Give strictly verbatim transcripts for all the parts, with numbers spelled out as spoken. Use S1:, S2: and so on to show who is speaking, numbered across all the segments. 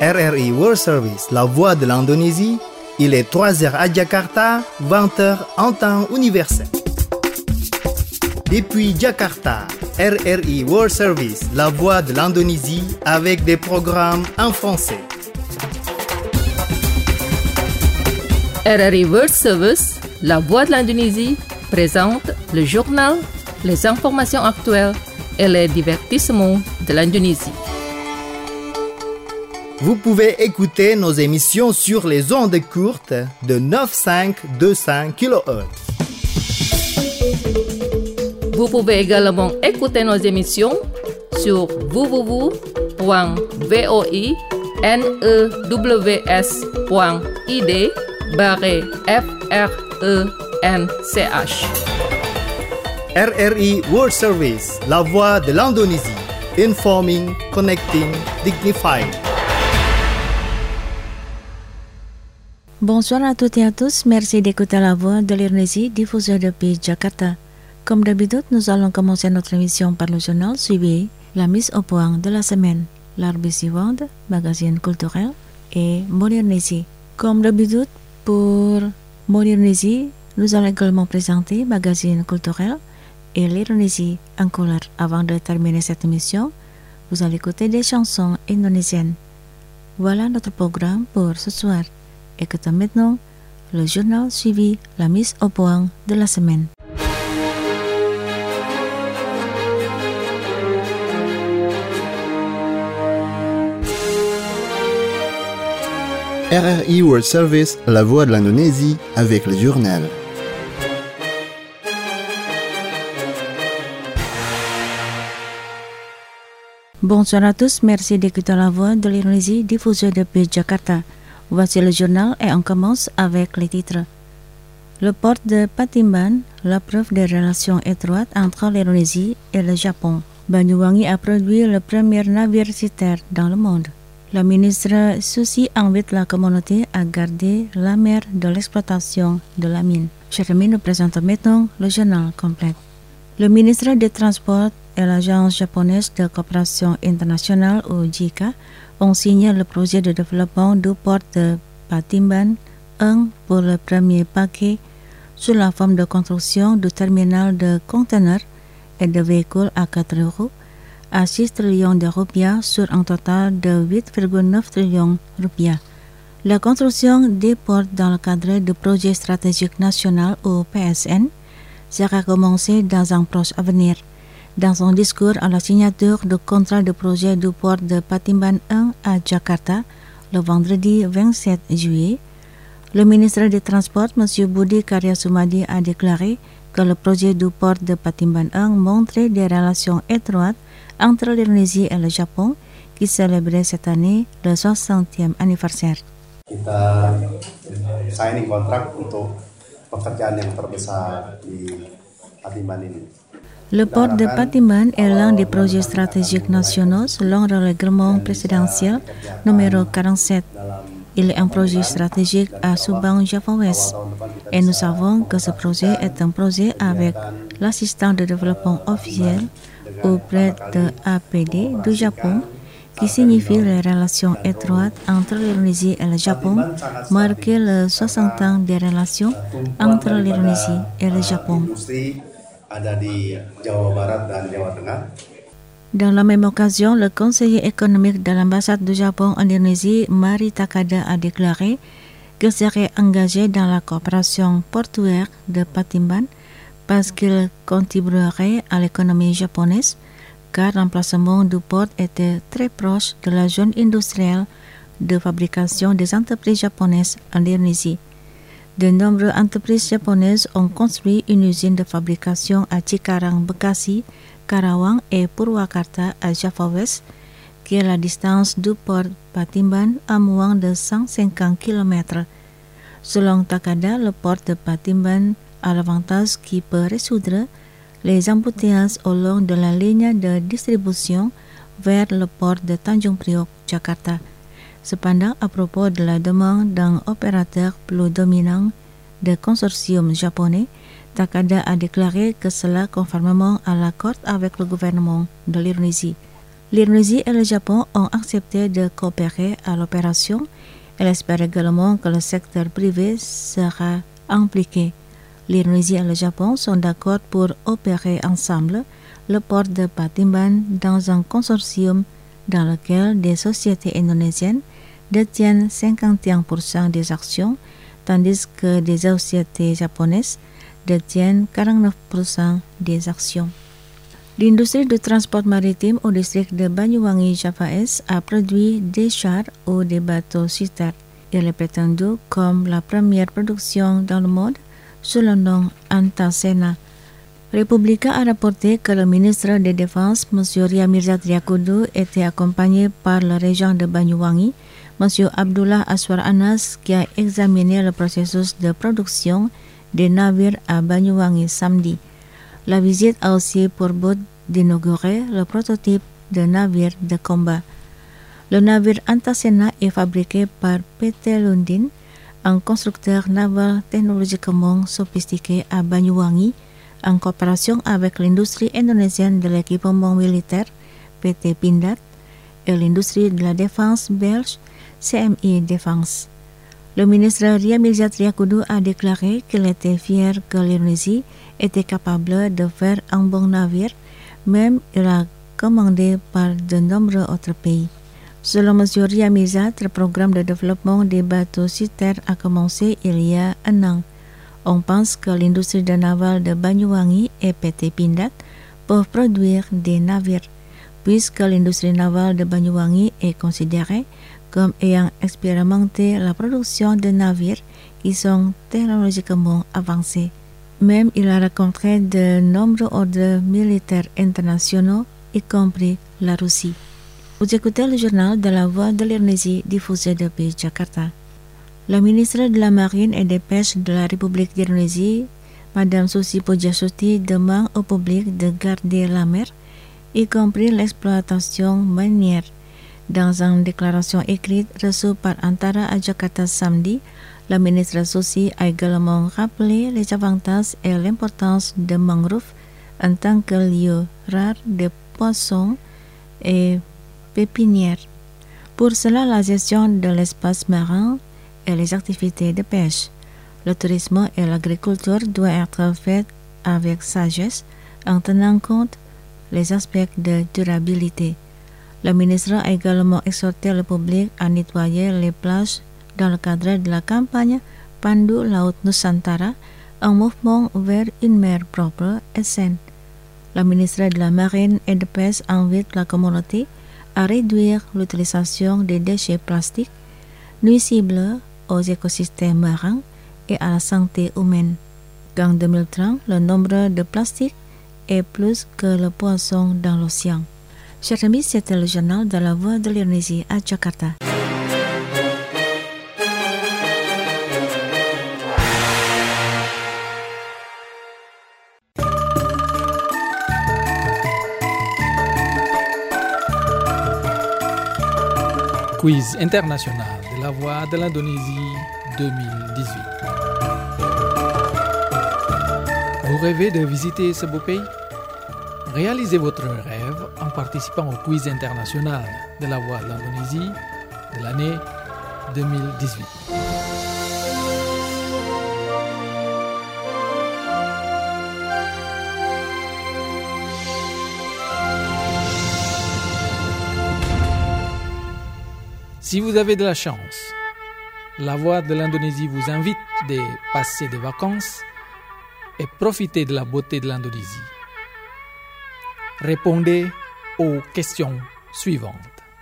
S1: R R I World Service, la voix de l'Indonésie. Il est trois heures à Jakarta, vingt heures en temps universel. Depuis Jakarta, R R I World Service, la voix de l'Indonésie, avec des programmes en français.
S2: R R I World Service, la voix de l'Indonésie, présente le journal, les informations actuelles et les divertissements de l'Indonésie.
S1: Vous pouvez écouter nos émissions sur les ondes courtes de neuf virgule cinq deux cents kilohertz.
S2: Vous pouvez également écouter nos émissions sur w w w point voinews point id barre f r e n c h.
S1: R R I World Service, la voix de l'Indonésie. Informing, connecting, dignifying.
S3: Bonsoir à toutes et à tous, merci d'écouter la voix de l'Indonésie diffusée depuis Jakarta. Comme d'habitude, nous allons commencer notre émission par le journal suivi, la mise au point de la semaine, la rubrique suivante, magazine culturel et Modernésie. Comme d'habitude, pour Modernésie, nous allons également présenter magazine culturel et l'Indonésie en couleur. Avant de terminer cette émission, vous allez écouter des chansons indonésiennes. Voilà notre programme pour ce soir. Écoutons maintenant le journal suivi, la mise au point de la semaine.
S4: R R I World Service, la voix de l'Indonésie, avec le journal.
S3: Bonsoir à tous, merci d'écouter la voix de l'Indonésie diffusée depuis Jakarta. Voici le journal et on commence avec les titres. Le port de Patimban, la preuve des relations étroites entre l'Indonésie et le Japon. Banyuwangi a produit le premier navire citerne dans le monde. La ministre Susi invite la communauté à garder la mer de l'exploitation de la mine. Chers amis, nous présentons maintenant le journal complet. Le ministre des Transports et l'Agence japonaise de coopération internationale ou J I C A ont signé le projet de développement du port de Patimban un pour le premier paquet sous la forme de construction du terminal de conteneurs et de véhicules à quatre roues à six trillions de roupiah sur un total de huit virgule neuf trillions roupiah. La construction des ports dans le cadre du projet stratégique national ou P S N sera commencée dans un proche avenir. Dans son discours à la signature du contrat de projet du port de Patimban un à Jakarta le vendredi vingt-sept juillet, le ministre des Transports, M. Budi Karya Sumadi, a déclaré que le projet du port de Patimban un montrait des relations étroites entre l'Indonésie et le Japon qui célébrait cette année le soixantième anniversaire.
S5: Kita signing kontrak untuk pekerjaan yang terbesar di Patimban ini.
S3: Le port de Patimban est l'un des projets stratégiques nationaux selon le règlement présidentiel numéro quarante-sept. Il est un projet stratégique à Subang, Java West. Et nous savons que ce projet est un projet avec l'assistance de développement officiel auprès de A P D du Japon, qui signifie les relations étroites entre l'Indonésie et le Japon, marqué le soixante ans des relations entre l'Indonésie et le Japon. Dans la même occasion, le conseiller économique de l'ambassade du Japon en Indonésie, Mari Takada, a déclaré qu'il serait engagé dans la coopération portuaire de Patimban parce qu'il contribuerait à l'économie japonaise, car l'emplacement du port était très proche de la zone industrielle de fabrication des entreprises japonaises en Indonésie. De nombreuses entreprises japonaises ont construit une usine de fabrication à Cikarang, Bekasi, Karawang et Purwakarta à Java West, qui est la distance du port Patimban à moins de cent cinquante kilomètres. Selon Takada, le port de Patimban a l'avantage qui peut résoudre les embouteillages au long de la ligne de distribution vers le port de Tanjung Priok, Jakarta. Cependant, à propos de la demande d'un opérateur plus dominant de consortium japonais, Takada a déclaré que cela conformément à l'accord avec le gouvernement de l'Indonésie. L'Indonésie et le Japon ont accepté de coopérer à l'opération. Elle espère également que le secteur privé sera impliqué. L'Indonésie et le Japon sont d'accord pour opérer ensemble le port de Patimban dans un consortium dans lequel des sociétés indonésiennes détiennent cinquante et un pour cent des actions, tandis que des sociétés japonaises détiennent quarante-neuf pour cent des actions. L'industrie de transport maritime au district de Banyuwangi Java Est a produit des chars ou des bateaux citernes. Il est prétendu comme la première production dans le monde sous le nom Antasena. Republika a rapporté que le ministre de Défense, M. Ria Mirza Triakudu, était accompagné par le régent de Banyuwangi, M. Abdullah Aswar Anas, qui a examiné le processus de production des navires à Banyuwangi samedi. La visite a aussi pour but d'inaugurer le prototype de navire de combat. Le navire Antasena est fabriqué par P T Lundin, un constructeur naval technologiquement sophistiqué à Banyuwangi, en coopération avec l'industrie indonésienne de l'équipement militaire, P T Pindad, et l'industrie de la défense belge, C M I Défense. Le ministre Ria Mirza Triakudu a déclaré qu'il était fier que l'Indonésie était capable de faire un bon navire, même il a commandé par de nombreux autres pays. Selon M. Ria Mirza, le programme de développement des bateaux citernes a commencé il y a un an. On pense que l'industrie de navale de Banyuwangi et P T Pindad peuvent produire des navires, puisque l'industrie navale de Banyuwangi est considérée comme ayant expérimenté la production de navires qui sont technologiquement avancés. Même il a rencontré de nombreux ordres militaires internationaux, y compris la Russie. Vous écoutez le journal de la Voix de l'Indonésie diffusé depuis Jakarta. La ministre de la Marine et des Pêches de la République d'Indonésie, Madame Susi Pujiastuti, demande au public de garder la mer, y compris l'exploitation minière. Dans une déclaration écrite reçue par Antara à Jakarta samedi, la ministre Susi a également rappelé les avantages et l'importance des mangroves en tant que lieu rare de poissons et pépinières. Pour cela, la gestion de l'espace marin et les activités de pêche, le tourisme et l'agriculture doivent être faits avec sagesse en tenant compte les aspects de durabilité. Le ministre a également exhorté le public à nettoyer les plages dans le cadre de la campagne Pandu Laut Nusantara, un mouvement vers une mer propre et saine. La ministre de la Marine et de Pêche invite la communauté à réduire l'utilisation des déchets plastiques nuisibles aux écosystèmes marins et à la santé humaine. En deux mille trente, le nombre de plastiques est plus que le poisson dans l'océan. Chers amis, c'était le journal de la Voix de l'Indonésie à Jakarta.
S6: Quiz international de la Voix de l'Indonésie deux mille dix-huit. Vous rêvez de visiter ce beau pays? Réalisez votre rêve en participant au quiz international de la Voix de l'Indonésie de l'année deux mille dix-huit. Si vous avez de la chance, la Voix de l'Indonésie vous invite de passer des vacances et profiter de la beauté de l'Indonésie. Répondez aux questions suivantes.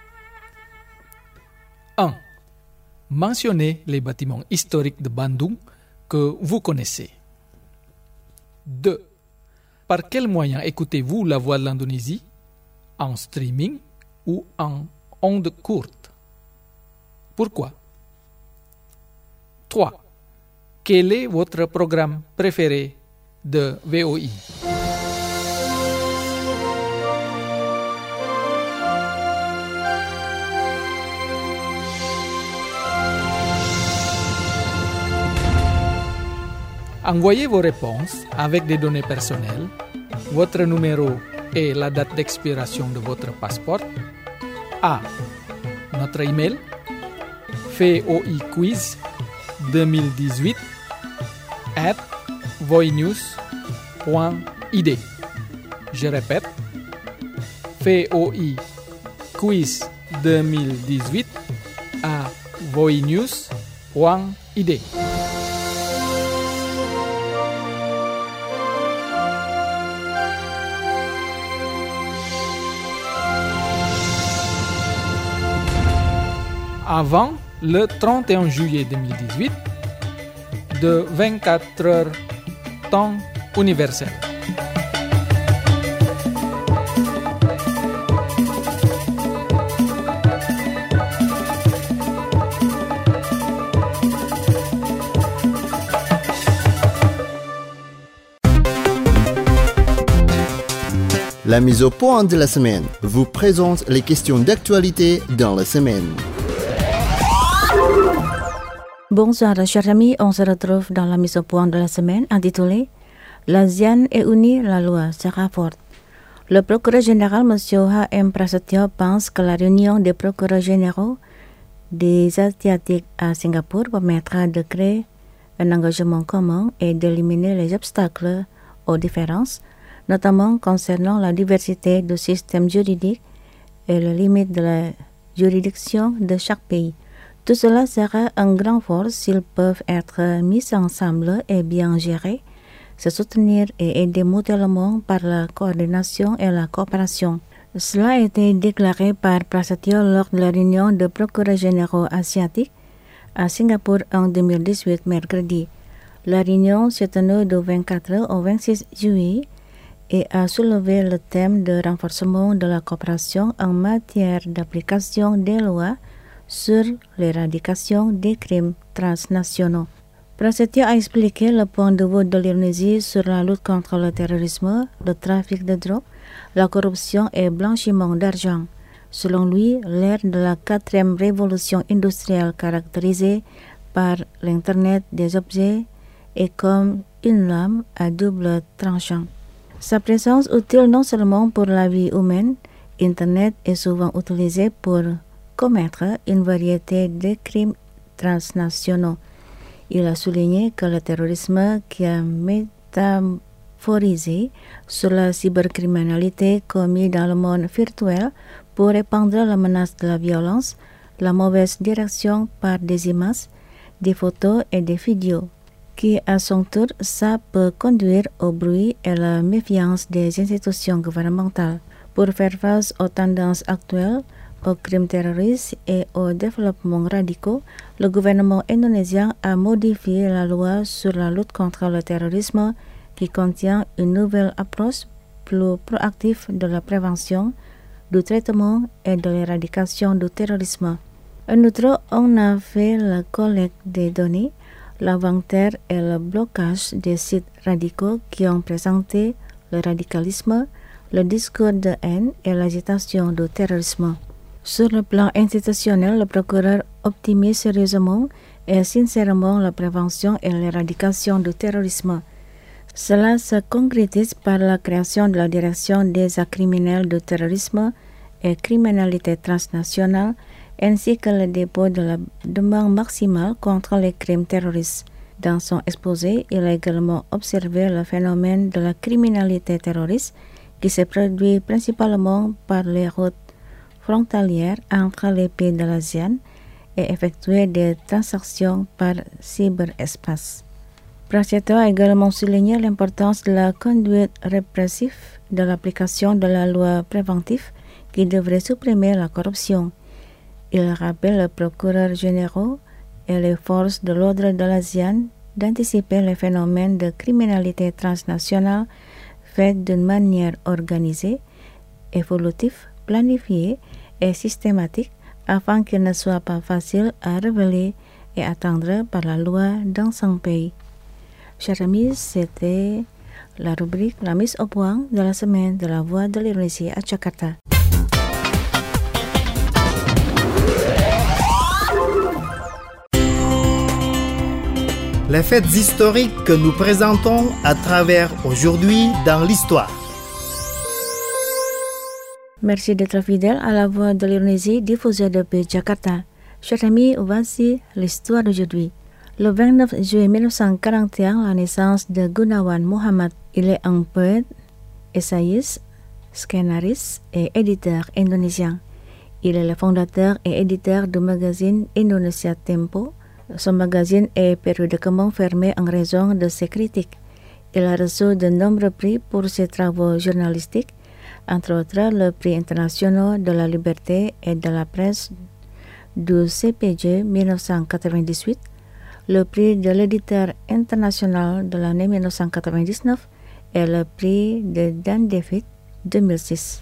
S6: un. Mentionnez les bâtiments historiques de Bandung que vous connaissez. deux. Par quel moyen écoutez-vous la Voix de l'Indonésie? En streaming ou en ondes courtes? Pourquoi? trois. Quel est votre programme préféré de V O I? Envoyez vos réponses avec des données personnelles, votre numéro et la date d'expiration de votre passeport. A. Notre email voiquiz deux mille dix-huit at voinews point i d. Je répète, voiquiz deux mille dix-huit à voinews point i d. Avant le trente et un juillet deux mille dix-huit, de vingt-quatre heures temps universel.
S4: La mise au point de la semaine vous présente les questions d'actualité dans la semaine.
S3: Bonsoir chers amis, on se retrouve dans la mise au point de la semaine intitulée l'ASEAN est unie, la loi sera forte. Le procureur général M. H M Prasetyo pense que la réunion des procureurs généraux des Asiatiques à Singapour permettra de créer un engagement commun et d'éliminer les obstacles aux différences, notamment concernant la diversité du système juridique et les limites de la juridiction de chaque pays. Tout cela sera un grand force s'ils peuvent être mis ensemble et bien gérés, se soutenir et aider mutuellement par la coordination et la coopération. Cela a été déclaré par Prasetyo lors de la réunion de procureurs généraux asiatiques à Singapour en deux mille dix-huit, mercredi. La réunion s'est tenue du vingt-quatre au vingt-six juillet et a soulevé le thème de renforcement de la coopération en matière d'application des lois sur l'éradication des crimes transnationaux. Prasetyo a expliqué le point de vue de l'Indonésie sur la lutte contre le terrorisme, le trafic de drogue, la corruption et blanchiment d'argent. Selon lui, l'ère de la quatrième révolution industrielle caractérisée par l'Internet des objets est comme une lame à double tranchant. Sa présence utile non seulement pour la vie humaine, Internet est souvent utilisé pour commettre une variété de crimes transnationaux. Il a souligné que le terrorisme qui a métamorphosé sur la cybercriminalité commise dans le monde virtuel pour répandre la menace de la violence, la mauvaise direction par des images, des photos et des vidéos, qui à son tour, ça peut conduire au bruit et la méfiance des institutions gouvernementales. Pour faire face aux tendances actuelles, aux crimes terroristes et aux développements radicaux, le gouvernement indonésien a modifié la loi sur la lutte contre le terrorisme qui contient une nouvelle approche plus proactive de la prévention, du traitement et de l'éradication du terrorisme. En outre, on a fait la collecte des données, l'inventaire et le blocage des sites radicaux qui ont présenté le radicalisme, le discours de haine et l'agitation du terrorisme. Sur le plan institutionnel, le procureur optimise sérieusement et sincèrement la prévention et l'éradication du terrorisme. Cela se concrétise par la création de la direction des actes criminels du terrorisme et criminalité transnationale, ainsi que le dépôt de la demande maximale contre les crimes terroristes. Dans son exposé, il a également observé le phénomène de la criminalité terroriste qui se produit principalement par les routes frontalières entre les pays de l'ASEAN et effectuer des transactions par cyberespace. Prasetyo a également souligné l'importance de la conduite répressive de l'application de la loi préventive qui devrait supprimer la corruption. Il rappelle le procureur général et les forces de l'ordre de l'ASEAN d'anticiper les phénomènes de criminalité transnationale faits d'une manière organisée, évolutive, planifiée et systématique afin qu'il ne soit pas facile à révéler et atteindre par la loi dans son pays. Chers amis, c'était la rubrique La mise au point de la semaine de la Voix de l'Indonésie à Jakarta.
S1: Les faits historiques que nous présentons à travers Aujourd'hui dans l'Histoire.
S3: Merci d'être fidèle à la voix de l'Indonésie diffusée depuis Jakarta. Chers amis, voici l'histoire d'aujourd'hui. Le vingt-neuf juillet mille neuf cent quarante et un, la naissance de Gunawan Muhammad. Il est un poète, essayiste, scénariste et éditeur indonésien. Il est le fondateur et éditeur du magazine Indonesia Tempo. Son magazine est périodiquement fermé en raison de ses critiques. Il a reçu de nombreux prix pour ses travaux journalistiques, entre autres le prix international de la liberté et de la presse du C P J mille neuf cent quatre-vingt-dix-huit, le prix de l'éditeur international de l'année mille neuf cent quatre-vingt-dix-neuf et le prix de Dan David deux mille six.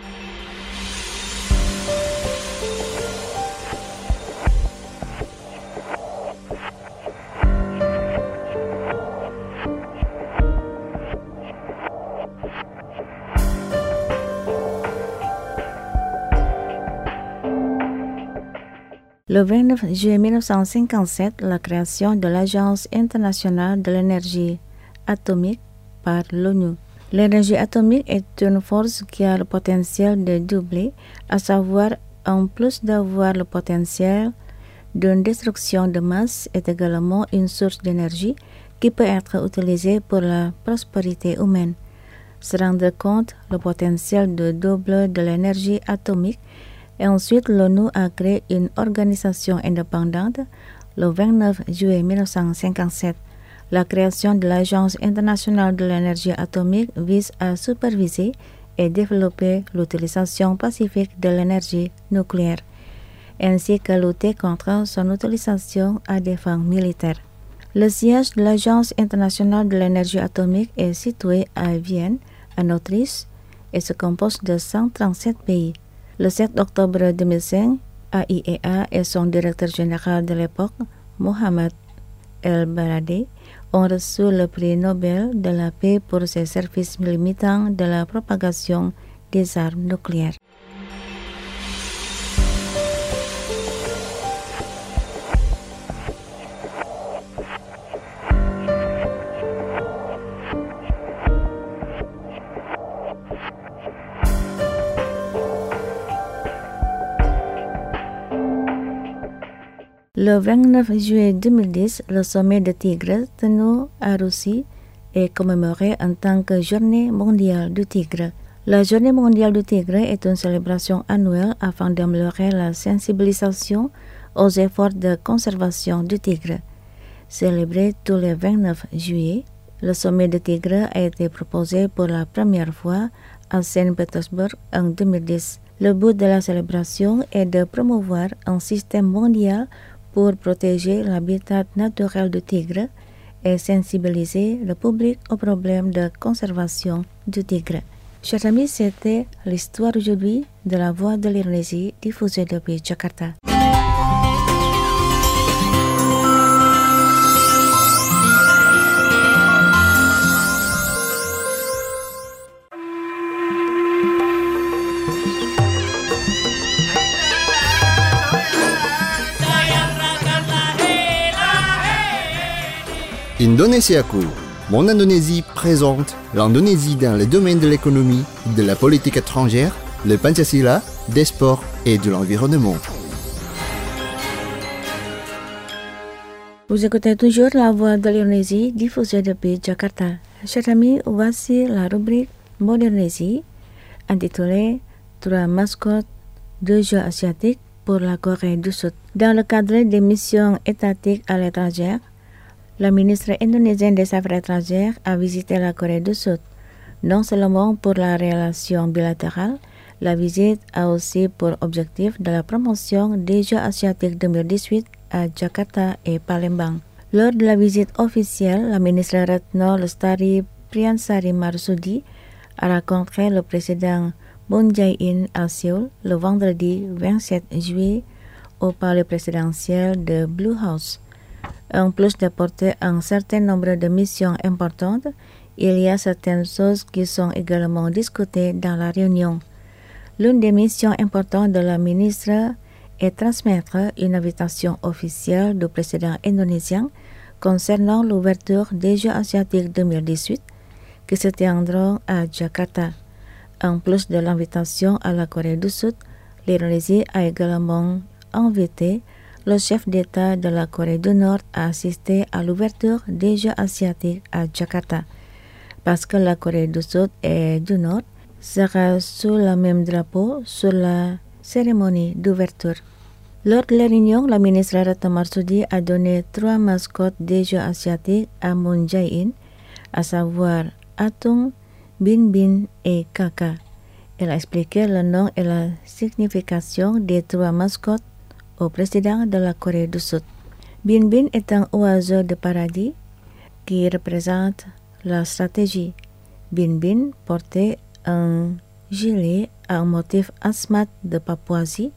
S3: Le vingt-neuf juillet mille neuf cent cinquante-sept, la création de l'Agence internationale de l'énergie atomique par l'ONU. L'énergie atomique est une force qui a le potentiel de doubler, à savoir, en plus d'avoir le potentiel d'une destruction de masse, est également une source d'énergie qui peut être utilisée pour la prospérité humaine. Se rendre compte le potentiel de double de l'énergie atomique. Et ensuite, l'ONU a créé une organisation indépendante le vingt-neuf juillet mille neuf cent cinquante-sept. La création de l'Agence internationale de l'énergie atomique vise à superviser et développer l'utilisation pacifique de l'énergie nucléaire, ainsi que lutter contre son utilisation à des fins militaires. Le siège de l'Agence internationale de l'énergie atomique est situé à Vienne, en Autriche, et se compose de cent trente-sept pays. Le sept octobre deux mille cinq, A I E A et son directeur général de l'époque, Mohamed El-Baradei, ont reçu le prix Nobel de la paix pour ses services limitant de la propagation des armes nucléaires. Le vingt-neuf juillet deux mille dix, le sommet de Tigre tenu à Russie est commémoré en tant que Journée mondiale du Tigre. La Journée mondiale du Tigre est une célébration annuelle afin d'améliorer la sensibilisation aux efforts de conservation du tigre. Célébré tous les vingt-neuf juillet, le sommet de Tigre a été proposé pour la première fois à Saint-Pétersbourg en deux mille dix. Le but de la célébration est de promouvoir un système mondial pour protéger l'habitat naturel du tigre et sensibiliser le public aux problèmes de conservation du tigre. Chers amis, c'était l'histoire aujourd'hui de la Voix de l'Indonésie diffusée depuis Jakarta.
S4: Indonesiaku, Mon Indonésie présente l'Indonésie dans le domaine de l'économie, de la politique étrangère, le Pancasila, des sports et de l'environnement.
S3: Vous écoutez toujours la Voix de l'Indonésie diffusée depuis Jakarta. Chers amis, voici la rubrique Modernésie intitulée Trois mascottes de Jeux asiatiques pour la Corée du Sud. Dans le cadre des missions étatiques à l'étranger, la ministre indonésienne des Affaires étrangères a visité la Corée du Sud. Non seulement pour la relation bilatérale, la visite a aussi pour objectif de la promotion des Jeux asiatiques deux mille dix-huit à Jakarta et Palembang. Lors de la visite officielle, la ministre Retno Lestari Priyansari Marsudi a rencontré le président Moon Jae-in à Séoul le vendredi vingt-sept juillet au palais présidentiel de Blue House. En plus d'apporter un certain nombre de missions importantes, il y a certaines choses qui sont également discutées dans la réunion. L'une des missions importantes de la ministre est transmettre une invitation officielle du président indonésien concernant l'ouverture des Jeux asiatiques deux mille dix-huit qui se tiendront à Jakarta. En plus de l'invitation à la Corée du Sud, l'Indonésie a également invité le chef d'État de la Corée du Nord à assister à l'ouverture des Jeux asiatiques à Jakarta. Parce que la Corée du Sud et du Nord sera sous le même drapeau sur la cérémonie d'ouverture. Lors de la réunion, la ministre Retno Marsudi a donné trois mascottes des Jeux asiatiques à Moon Jae-in, à savoir Atung, Bin Bin et Kaka. Elle a expliqué le nom et la signification des trois mascottes au président de la Corée du Sud. Bin Bin est un oiseau de paradis qui représente la stratégie. Bin Bin portait un gilet à un motif asmat de Papouasie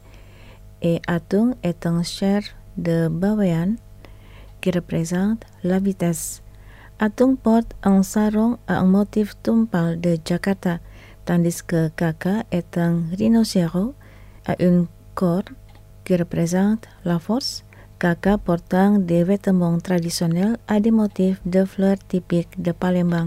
S3: et Atung est un chair de bawean qui représente la vitesse. Atung porte un sarong à un motif tumpal de Jakarta, tandis que Kaka est un rhinocéros à une corne qui représente la force, Kaka portant des vêtements traditionnels à des motifs de fleurs typiques de Palembang.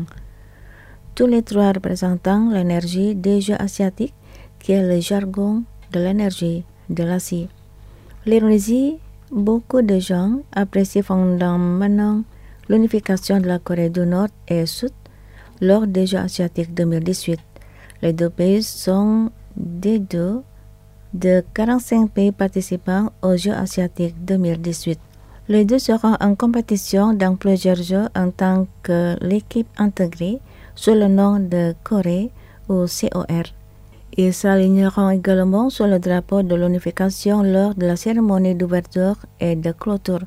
S3: Tous les trois représentant l'énergie des Jeux asiatiques, qui est le jargon de l'énergie de l'Asie. L'Indonésie, beaucoup de gens apprécient fondamentalement l'unification de la Corée du Nord et Sud lors des Jeux asiatiques deux mille dix-huit. Les deux pays sont des deux de quarante-cinq pays participants aux Jeux asiatiques deux mille dix-huit. Les deux seront en compétition dans plusieurs jeux en tant que l'équipe intégrée sous le nom de Corée ou C O R. Ils s'aligneront également sur le drapeau de l'unification lors de la cérémonie d'ouverture et de clôture.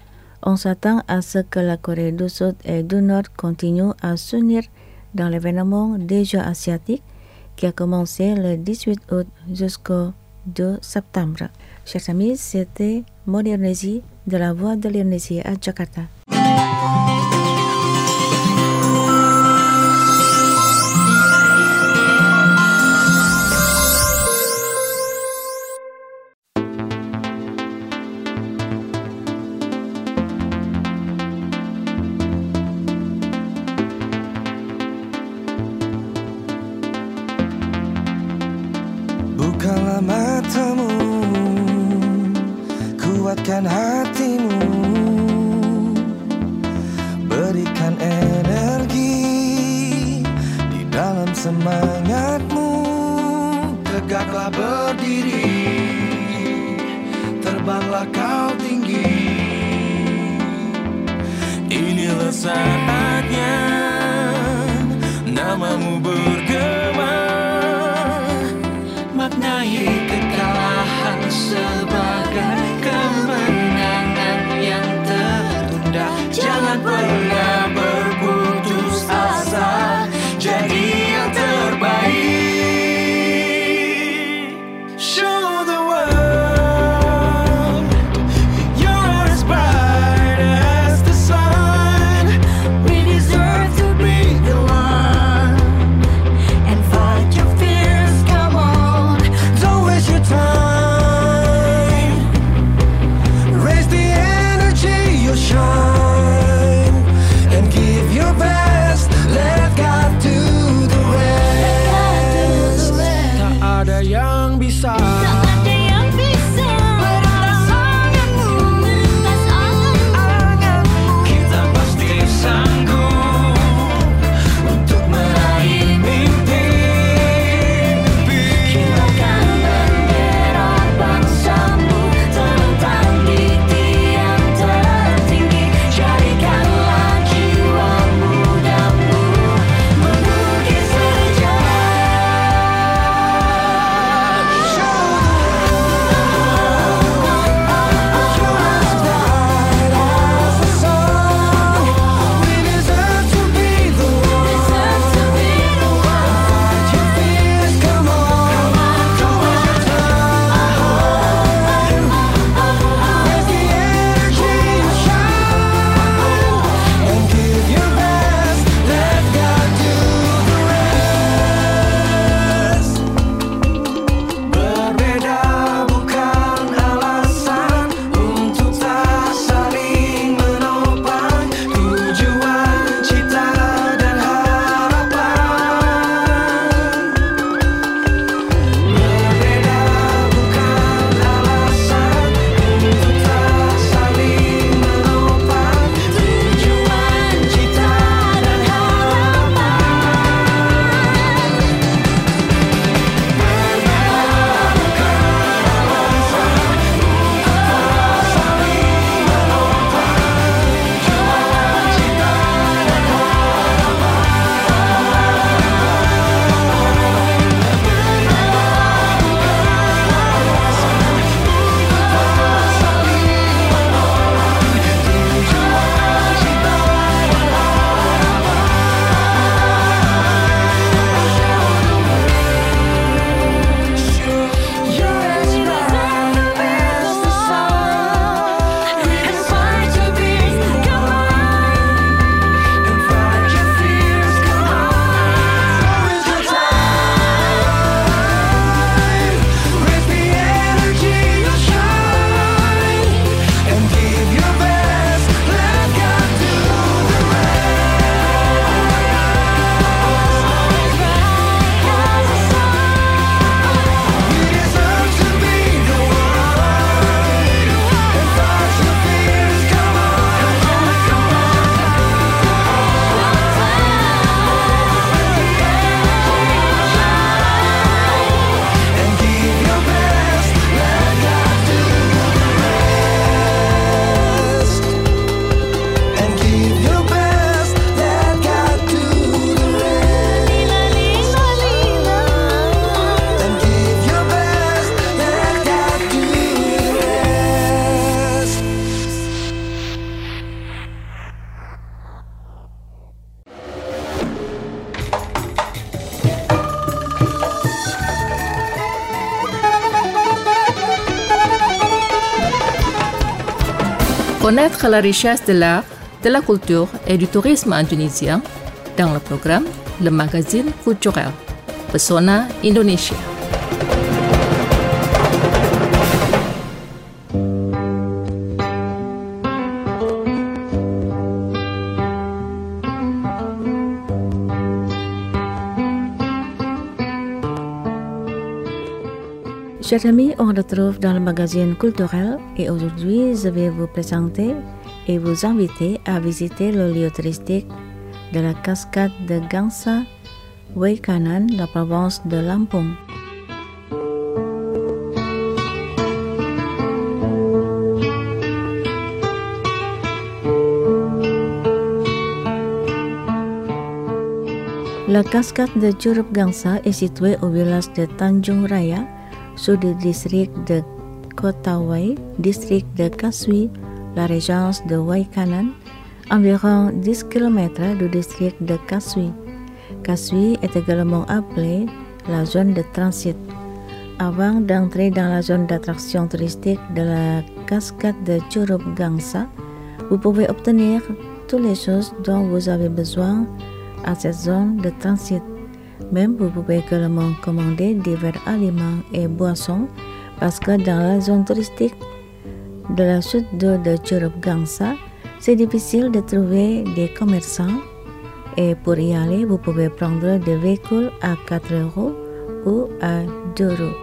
S3: On s'attend à ce que la Corée du Sud et du Nord continuent à s'unir dans l'événement des Jeux asiatiques qui a commencé le dix-huit août jusqu'au deux septembre. Chers amis, c'était Maud Indonésie de la Voix de l'Indonésie à Jakarta.
S7: Bukalah matamu, kuatkan hatimu, berikan energi di dalam semangatmu. Tegaklah berdiri, terbanglah kau tinggi. Inilah saatnya namamu bergema. Maknai kekalahan sebagai kemenangan yang tertunda. Jangan pernah berputus asa, jadi yang terbaik. Show the world
S2: Connaître la richesse de l'art, de la culture et du tourisme indonésien dans le programme Le Magazine Culturel, Pesona Indonesia.
S3: Chers amis, on retrouve dans le magazine culturel et aujourd'hui je vais vous présenter et vous inviter à visiter le lieu touristique de la cascade de Gangsa, Waikanan, la province de Lampung. La cascade de Curug Gangsa est située au village de Tanjung Raya, sous le district de Kota Wai, district de Kasui, la régence de Waikanan, environ dix kilomètres du district de Kasui. Kasui est également appelée la zone de transit. Avant d'entrer dans la zone d'attraction touristique de la cascade de Curug Gangsa, vous pouvez obtenir toutes les choses dont vous avez besoin à cette zone de transit. Même vous pouvez également commander divers aliments et boissons parce que dans la zone touristique de la chute d'eau de Curug Gangsa, c'est difficile de trouver des commerçants et pour y aller, vous pouvez prendre des véhicules à quatre euros ou à deux euros.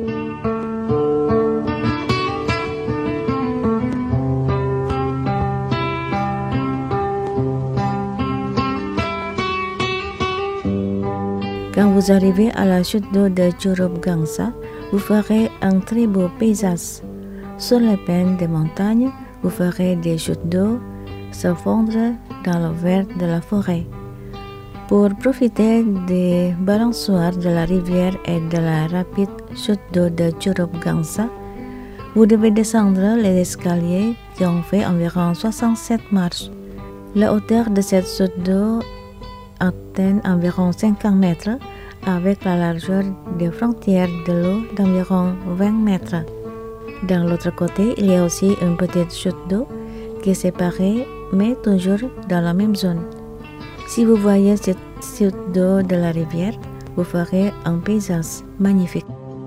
S3: Quand vous arrivez à la chute d'eau de Curug Gangsa, vous ferez un très beau paysage. Sur les pentes des montagnes, vous ferez des chutes d'eau se fondre dans le vert de la forêt. Pour profiter des balançoires de la rivière et de la rapide chute d'eau de Curug Gangsa, vous devez descendre les escaliers qui ont fait environ soixante-sept marches. La hauteur de cette chute d'eau atteint environ cinquante mètres avec la largeur des frontières de l'eau d'environ vingt mètres. Dans l'autre côté, il y a aussi une petite chute d'eau qui est séparée mais toujours dans la même zone. Si vous voyez cette chute d'eau de la rivière, vous ferez un paysage magnifique.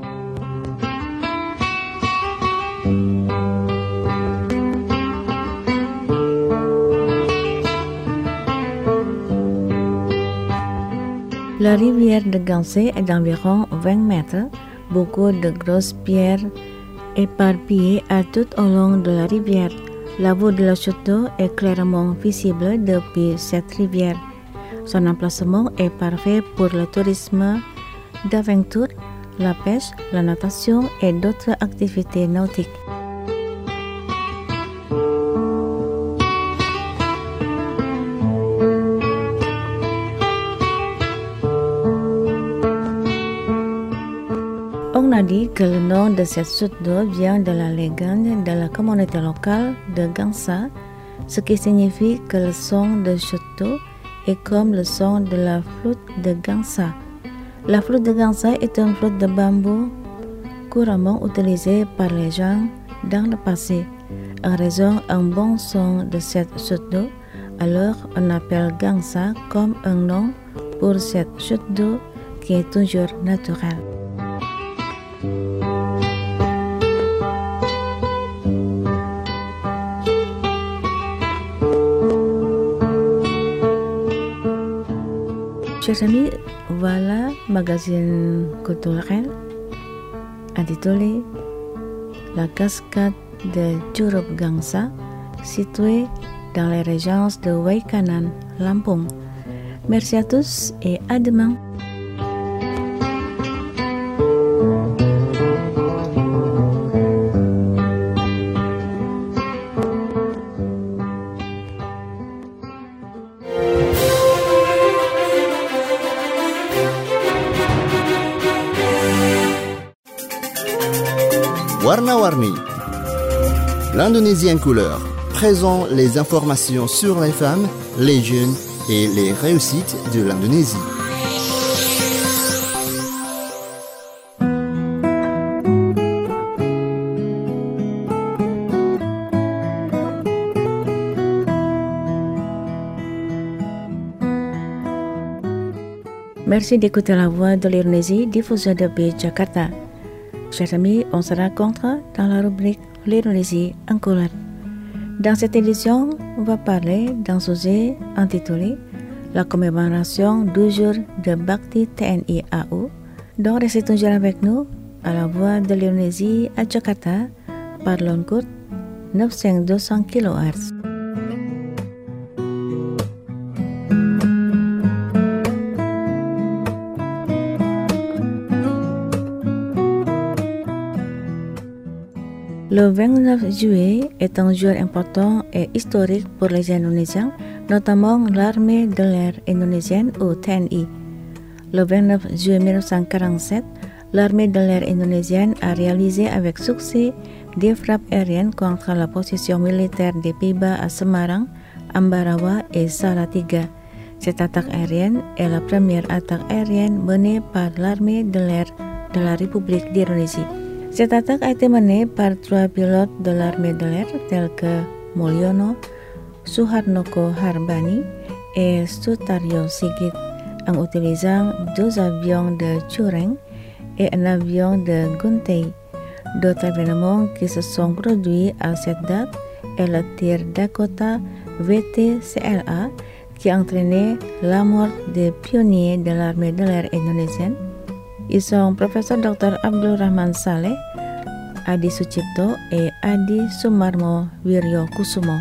S3: La rivière de Gangsa est d'environ vingt mètres. Beaucoup de grosses pierres éparpillées à tout au long de la rivière. La vue de la chute d'eau est clairement visible depuis cette rivière. Son emplacement est parfait pour le tourisme d'aventure, la pêche, la natation et d'autres activités nautiques. On a dit que le nom de cette chute d'eau vient de la légende de la communauté locale de Gangsa, ce qui signifie que le son de chute d'eau est comme le son de la flûte de Gangsa. La flûte de Gangsa est une flûte de bambou couramment utilisée par les gens dans le passé. En raison d'un bon son de cette chute d'eau, alors on appelle Gangsa comme un nom pour cette chute d'eau qui est toujours naturelle. Chers amis, voilà magazine culturel intitulé La cascade de Curug Gangsa, située dans les régions de Waikanan, Lampung. Merci à tous et à demain.
S4: Warna-Warni, l'Indonésie en couleur, présente les informations sur les femmes, les jeunes et les réussites de l'Indonésie.
S3: Merci d'écouter la voix de l'Indonésie diffusée depuis Jakarta. Chers amis, on se rencontre dans la rubrique l'Indonésie en couleur. Dans cette édition, on va parler d'un sujet intitulé la commémoration du jour de Bakti T N I A U. Donc, restez toujours avec nous à la voix de l'Indonésie à Jakarta par l'onde courte neuf cents deux cents kilohertz. Le vingt-neuf juillet est un jour important et historique pour les Indonésiens, notamment l'armée de l'air indonésienne ou T N I. Le vingt-neuf juillet mille neuf cent quarante-sept, l'armée de l'air indonésienne a réalisé avec succès des frappes aériennes contre la position militaire des Pays-Bas à Semarang, Ambarawa et Salatiga. Cette attaque aérienne est la première attaque aérienne menée par l'armée de l'air de la République d'Indonésie. Cette attaque a été menée par trois pilotes de l'armée de l'air tels que Mulyono, Suharnoko Harbani et Sutaryo Sigit en utilisant deux avions de Chureng et un avion de Guntei. D'autres événements qui se sont produits à cette date est le tir Dakota V T C L A qui a entraîné la mort des pionniers de l'armée de l'air indonésienne. Ils sont professeur docteur Abdul Rahman Saleh, Adi Sucipto et Adi Sumarmo Wiryo Kusumo.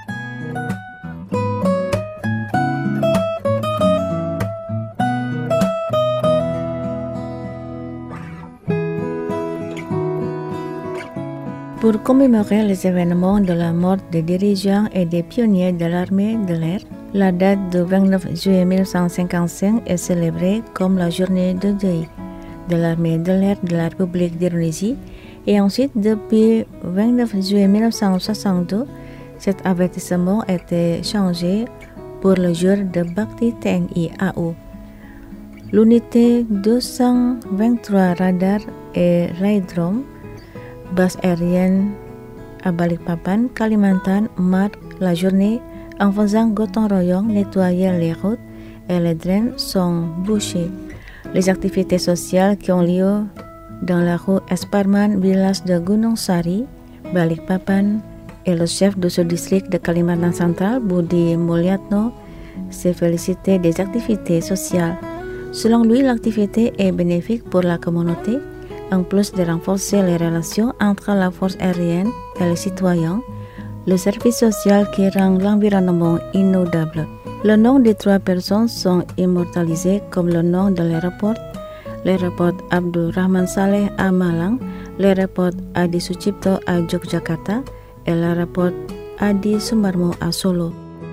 S3: Pour commémorer les événements de la mort des dirigeants et des pionniers de l'armée de l'air, la date du vingt-neuf juillet mille neuf cent cinquante-cinq est célébrée comme la journée de deuil de l'armée de l'air de la République d'Indonésie et ensuite depuis vingt-neuf juillet mille neuf cent soixante-deux, cet avertissement a été changé pour le jour de Bakti T N I A U. L'unité deux cent vingt-trois radar et raidrome, base aérienne à Balikpapan, Kalimantan, marque la journée en faisant gotong royong nettoyer les routes et les drains sont bouchés. Les activités sociales qui ont lieu dans la rue Esparman, village de Gunung Sari, Balikpapan, et le chef de ce district de Kalimantan Central, Budi Mulyatno, s'est félicité des activités sociales. Selon lui, l'activité est bénéfique pour la communauté, en plus de renforcer les relations entre la force aérienne et les citoyens, le service social qui rend l'environnement inondable. Le nom des trois personnes sont immortalisés comme le nom de l'aéroport, l'aéroport Abdul Rahman Saleh à Malang, l'aéroport Adi Sucipto à Yogyakarta et l'aéroport Adi Sumarmo à Solo.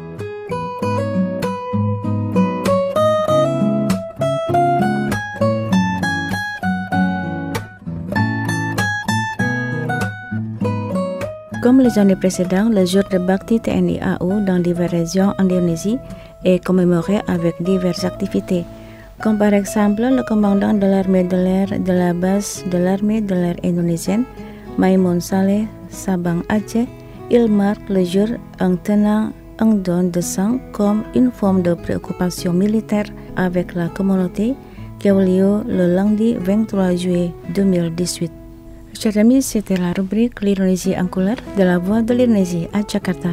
S3: Comme les années précédentes, le jour de Bakti T N I A U dans diverses régions en Indonésie est commémoré avec diverses activités, comme par exemple le commandant de l'armée de l'air de la base de l'armée de l'air indonésienne, Maimun Saleh, Sabang Aceh. Il marque le jour en tenant un don de sang comme une forme de préoccupation militaire avec la communauté qui a eu lieu le lundi vingt-trois juillet deux mille dix-huit. Chers amis, c'était la rubrique l'Indonésie en couleur de la voix de l'Indonésie à Jakarta.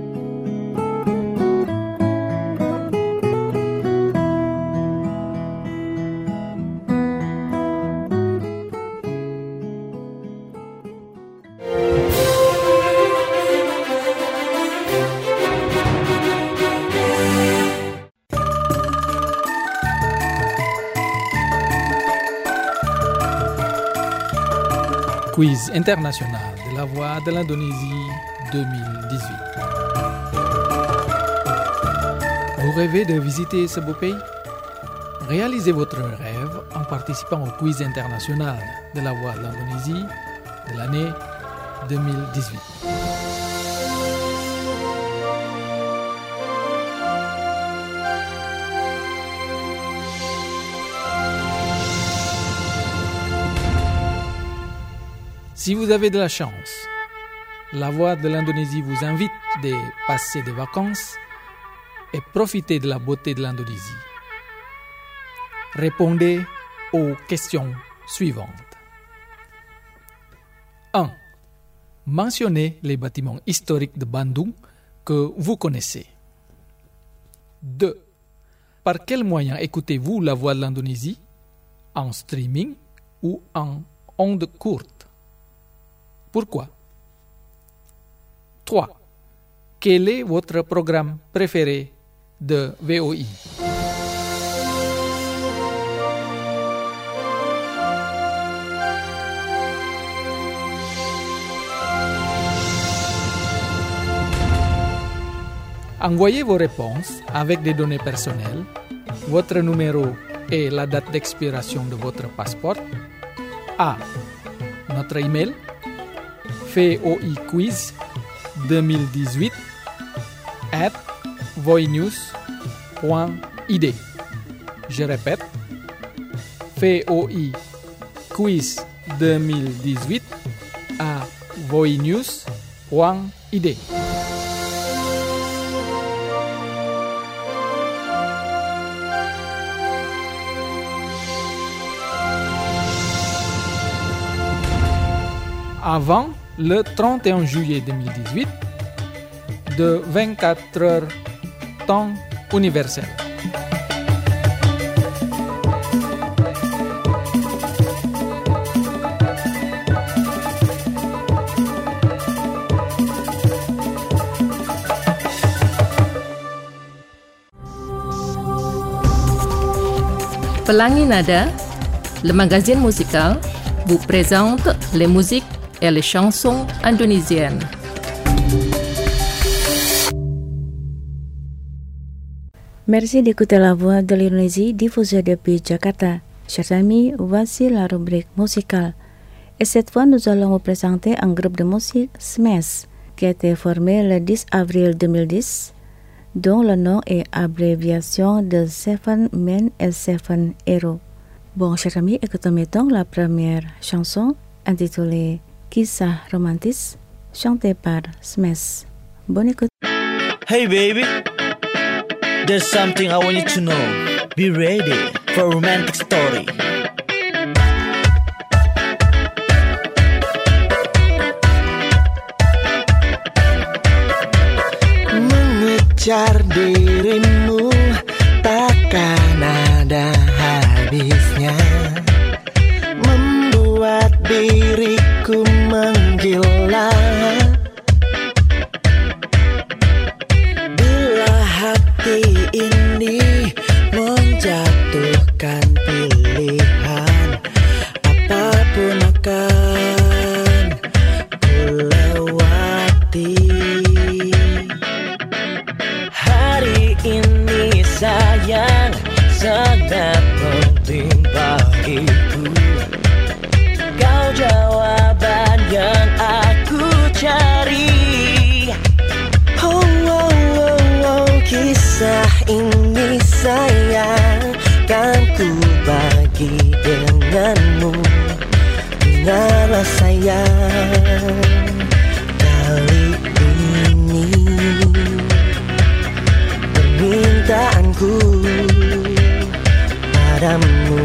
S6: Quiz international de la voix de l'Indonésie deux mille dix-huit. Vous rêvez de visiter ce beau pays? Réalisez votre rêve en participant au quiz international de la voix de l'Indonésie de l'année deux mille dix-huit. Si vous avez de la chance, la voix de l'Indonésie vous invite de passer des vacances et profiter de la beauté de l'Indonésie. Répondez aux questions suivantes. un. Mentionnez les bâtiments historiques de Bandung que vous connaissez. deux. Par quel moyen écoutez-vous la voix de l'Indonésie? En streaming ou en ondes courtes? Pourquoi? trois. Quel est votre programme préféré de V O I? Envoyez vos réponses avec des données personnelles, votre numéro et la date d'expiration de votre passeport à notre email voiquiz deux mille dix-huit at voinews point I D. Je répète, voiquiz deux mille dix-huit à voinews point I D. Avant le trente et un juillet deux mille dix-huit, de vingt-quatre heures temps universel.
S2: Pelangi Nada, le magazine musical, vous présente les musiques et les chansons indonésiennes.
S3: Merci d'écouter la voix de l'Indonésie diffusée depuis Jakarta. Chers amis, voici la rubrique musicale. Et cette fois, nous allons vous présenter un groupe de musique Smash qui a été formé le dix avril deux mille dix, dont le nom est abréviation de Seven Men and Seven Heroes. Bon, chers amis, écoutons maintenant la première chanson intitulée Kisah Romantis, chantée par Smash. Bonne écoute.
S8: Hey baby, there's something I want you to know. Be ready for a romantic story. Mengejar dirimu takkan ada habisnya, membuat diriku menggila. Bila hati ini menjatuhkan pilihan, apapun akan ku lewati. Hari ini sayang sangat penting bagiku. Kau jawaban yang aku cari. Oh, oh, oh, oh. Kisah ini sayang kan ku bagi denganmu. Dengarlah sayang, kali ini permintaanku padamu.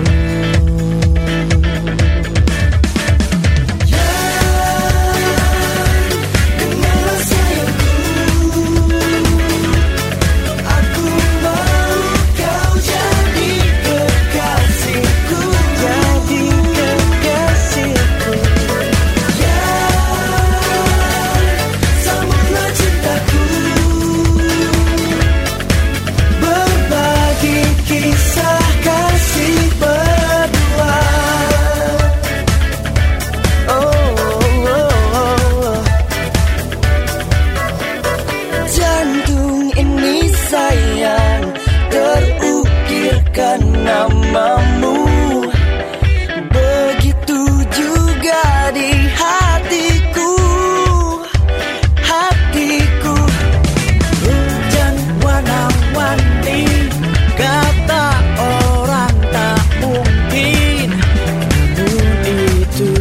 S8: Namamu begitu juga di hatiku, hatiku. Hujan warna-warni, kata orang tak mungkin, namun itu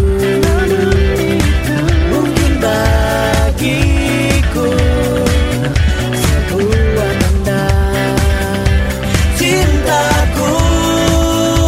S8: mungkin bagiku. Sebuah tanda cintaku.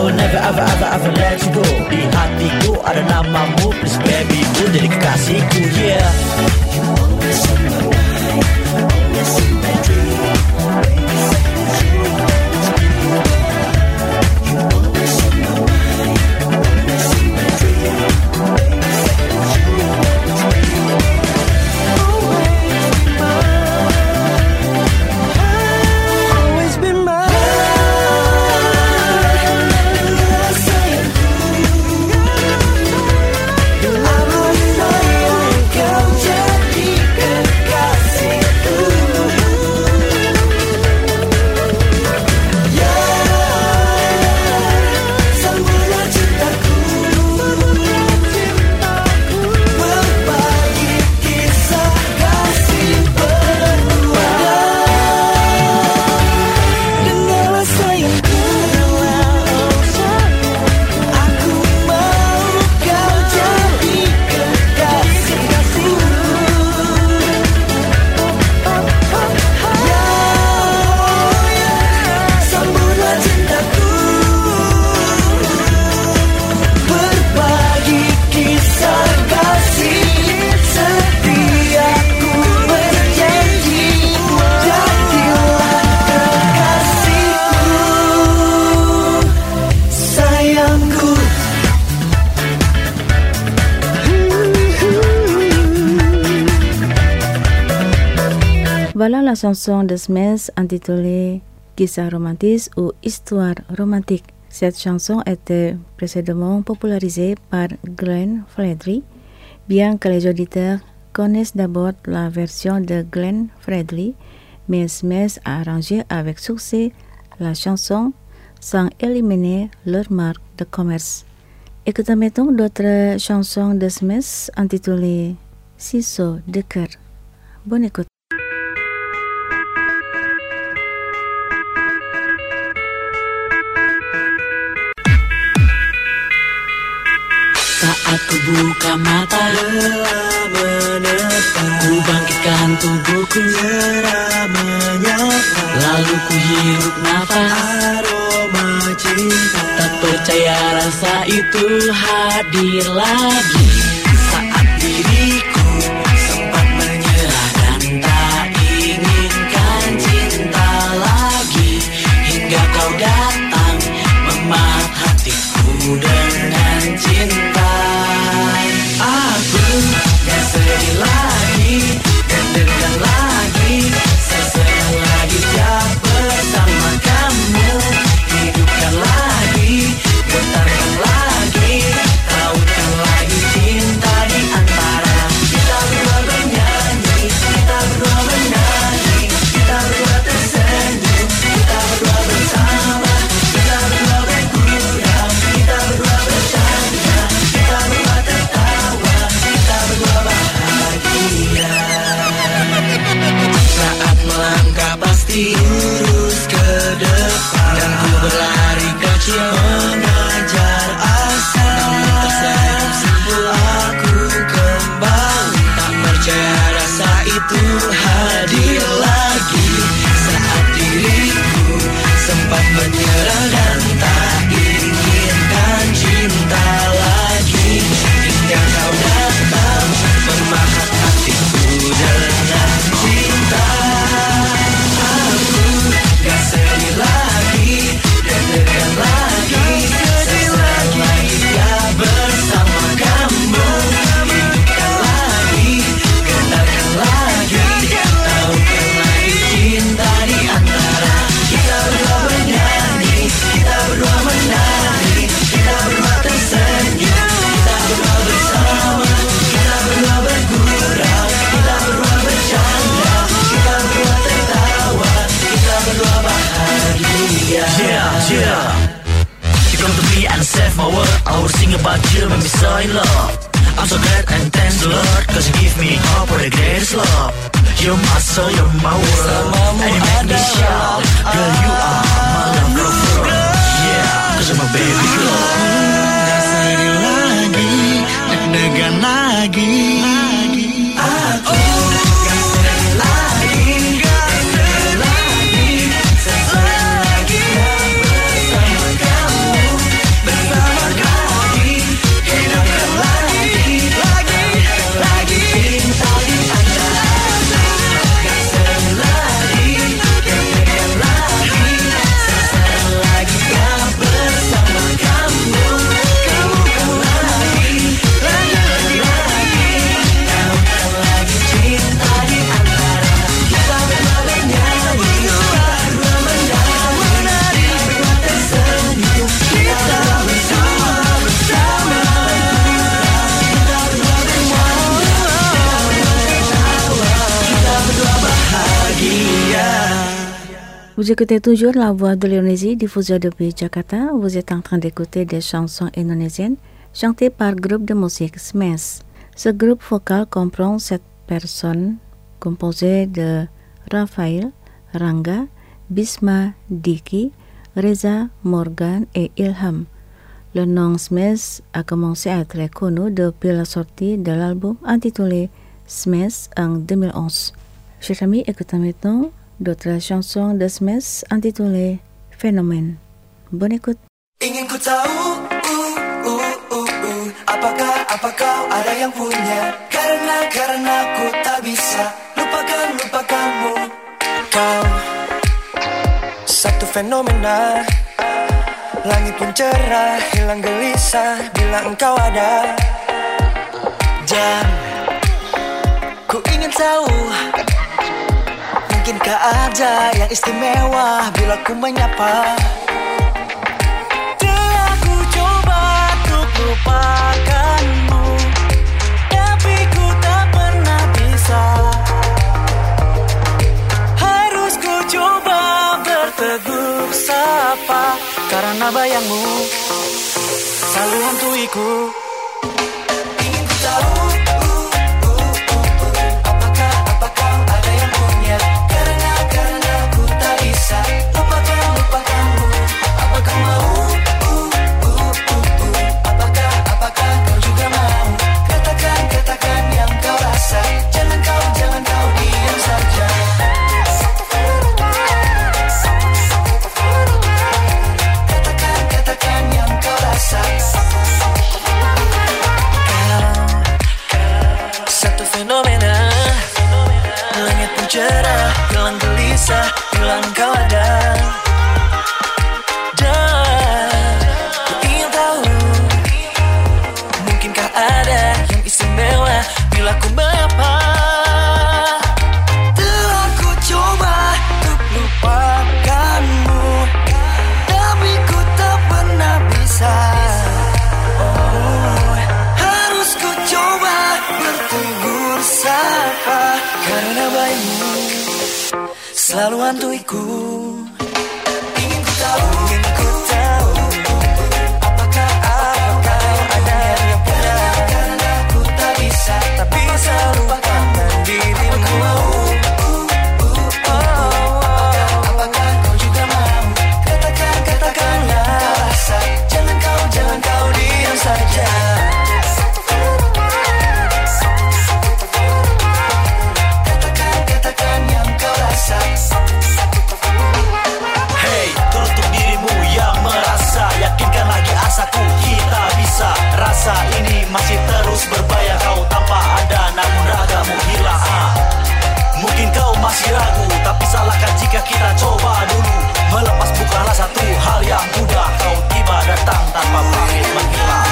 S8: will never ever ever ever let you go. Di hatiku ada namamu, please baby, ku jadi kekasihku, yeah. You always in my mind, always in my dream. Baby, say that you always be the one. You always in my mind, always in my dream. Baby, say that you always be the one. Always be mine. Always be mine.
S3: Voilà la chanson de Smith intitulée Kisah romantique ou Histoire romantique. Cette chanson était précédemment popularisée par Glenn Fredly, bien que les auditeurs connaissent d'abord la version de Glenn Fredly, mais Smith a arrangé avec succès la chanson sans éliminer leur marque de commerce. Écoutons maintenant d'autres chansons de Smith intitulées Ciseaux de cœur. Bonne écoute.
S7: Saat ku buka mata, lelah menetap, ku bangkitkan tubuhku, nyerah menyapa, lalu ku hirup nafas, aroma cinta. Tak percaya rasa itu hadir lagi. Saat diriku sempat menyerah dan tak inginkan cinta lagi, hingga kau datang memahat hatiku dengan cinta. Aku gak sedih lagi dan dekat lagi, sesenang lagi tiap bersama kamu. Hidupkan lagi, getarkan lagi, tautkan lagi cinta di antara kita berdua bernyanyi, kita berdua menyanyi, kita berdua tersenyum, kita berdua bersama, kita berdua bergurau, kita berdua bercanda, kita berdua tertawa, kita berdua bahagia. Saat melangkah pasti lurus ke depan, dan ku berlari kecil mengajar asa. Namun tersenyum simpul aku kembali, tak percaya rasa itu hadir lagi. Saat diriku sempat menyerah dan tak inginkan cinta lagi, hingga kau datang memahat hatiku dengan cinta. Aku gak sedih lagi dan dekat lagi, sesaat lagi dia bersama kamu. Hidupkan lagi, getarkan lagi, tautkan lagi cinta di antara kita berdua bernyanyi, kita berdua menari, kita berdua tersenyum, kita berdua bersama, kita berdua bergurau, kita berdua bercanda, kita berdua tertawa, kita berdua bahagia. Yeah, yeah. You come to me and save my world. I will sing about you, make me so in love. I'm so glad and thanks the Lord, cause you give me hope for the greatest love. You're my soul, you're my world, and you make me shout, girl, you are my love girl. Yeah, cause you're my baby girl. Gak sedih lagi, deg-degan lagi. Aku gak sedih lagi, deg-degan lagi, sesenang lagi bersama kamu.
S3: Vous écoutez toujours la voix de l'Indonésie diffusée depuis Jakarta. Vous êtes en train d'écouter des chansons indonésiennes chantées par groupe de musique Smash. Ce groupe vocal comprend sept personnes composées de Rafael, Rangga, Bisma, Diki, Reza, Morgan et Ilham. Le nom Smash a commencé à être connu depuis la sortie de l'album intitulé Smash en deux mille onze. Chers amis, écoutons maintenant d'autres chansons de Smash intitulées Phénomène. Bonne écoute.
S7: Ingin ku tahu, uh, uh, uh, uh, apakah, apa kau ada yang punya? Karena, karena ku tak bisa lupakan, lupakanmu. Kau satu fenomena, langit pun cerah, hilang gelisah bila engkau ada. Dan ku ingin tahu, mungkinkah ada yang istimewa bila ku menyapa? Telah ku coba untuk lupakanmu, tapi ku tak pernah bisa. Harus ku coba bertegur sapa, karena bayangmu selalu hantuiku. Ingin ku tahu, cerah, hilang gelisah, hilang kau ada. Dan ku ingin tahu, mungkinkah ada yang istimewa bila ku menyapa? Telah ku coba untuk lupakanmu, tapi ku tak pernah bisa. Oh, harus ku coba bertegur sapa, karena bayimu selalu hantuiku. Ingin ku tahu, ingin ku tahu, apakah, apakah ada yang punya? Karena ku tak bisa, tak bisa lupakan dirimu. Apakah kau juga mau? Katakan, katakanlah rasa. Jangan kau, jangan kau diam saja. Hey, teruntuk dirimu yang merasa, yakinkan lagi asaku, kita bisa. Rasa ini masih terus berbayar, kau tanpa ada namun ragamu hilang. ah. Mungkin kau masih ragu, tapi salahkan jika kita coba dulu. Melepas bukanlah satu hal yang mudah, kau tiba datang tanpa pamit menghilang.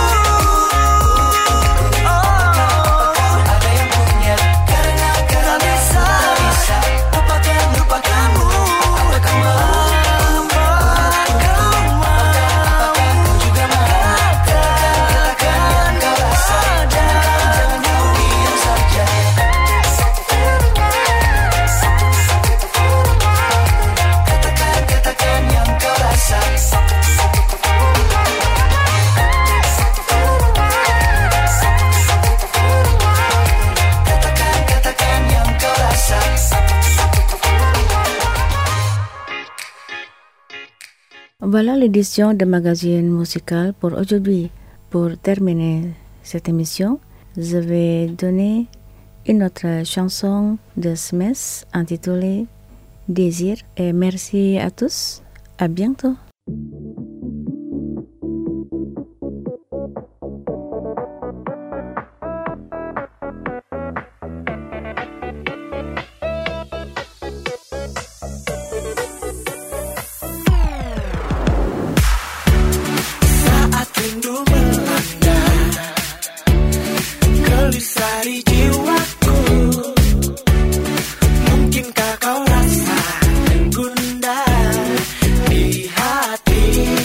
S3: Voilà l'édition de magazine musical pour aujourd'hui. Pour terminer cette émission, je vais donner une autre chanson de Smash intitulée Désir. Et merci à tous. À bientôt.
S7: Gelisah di jiwaku, mungkinkah kau rasa gundah di hati?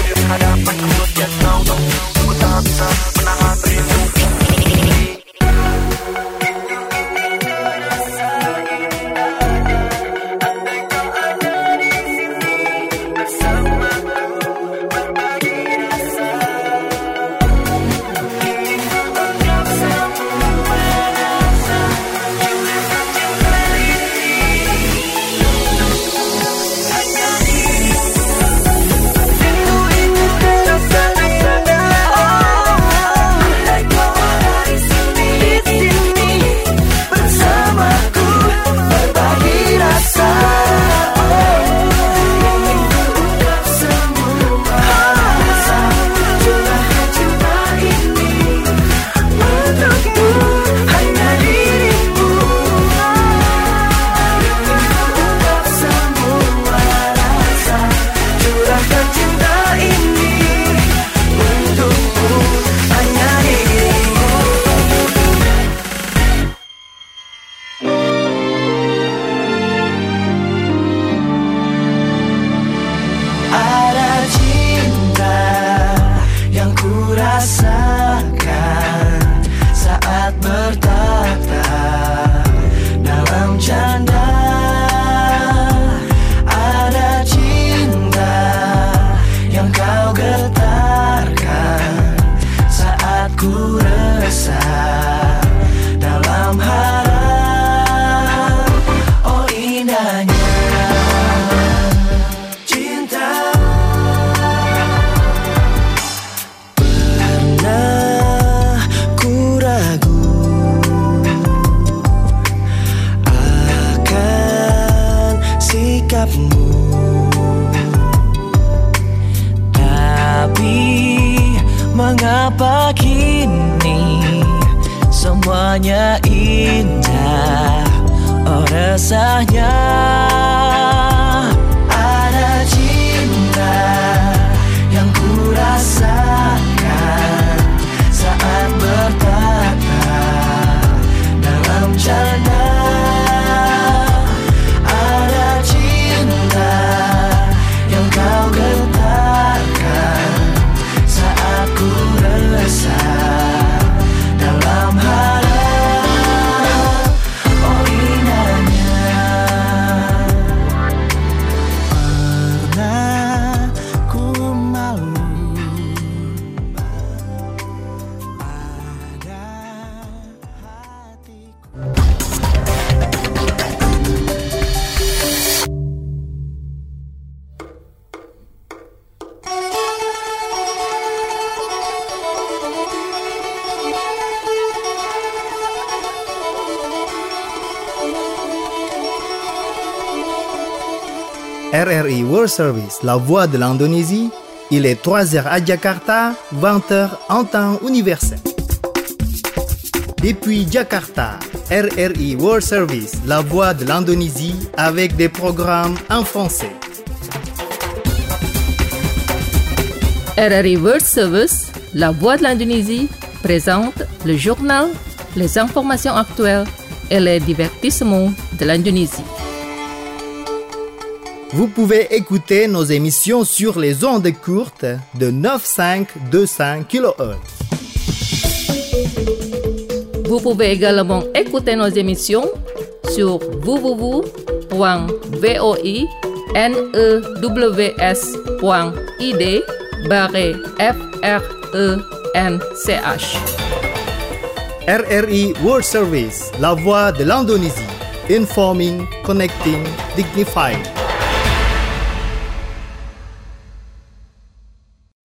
S7: hadir hadapanku, dia tahu dong aku tak bisa menahan rindu ini.
S8: Mengapa kini semuanya indah? Oh resahnya ada cinta yang ku rasakan saat bertata dalam canda. Ada cinta yang kau getarkan saat ku resah dalam harap. Oh indahnya. Pernah ku malu pada hatiku.
S1: R R I World Service, la voix de l'Indonésie, il est trois heures à Jakarta, vingt heures en temps universel. Depuis Jakarta, R R I World Service, la voix de l'Indonésie, avec des programmes en français.
S2: R R I World Service, la voix de l'Indonésie, présente le journal, les informations actuelles et les divertissements de l'Indonésie.
S1: Vous pouvez écouter nos émissions sur les ondes courtes de neuf virgule cinq deux cents kilohertz.
S2: Vous pouvez également écouter nos émissions sur w w w point voinews point id barre f r e n c h.
S1: R R I World Service, la voix de l'Indonésie, informing, connecting, dignified.